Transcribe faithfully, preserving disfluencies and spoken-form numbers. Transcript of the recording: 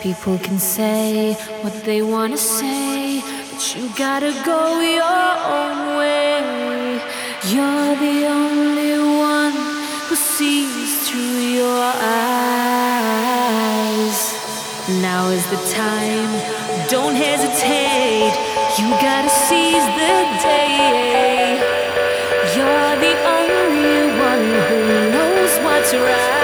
People can say what they wanna say, but you gotta go your own way. You're the only one who sees through your eyes. Now is the time, don't hesitate. You gotta seize the day. You're the only one who knows what's right.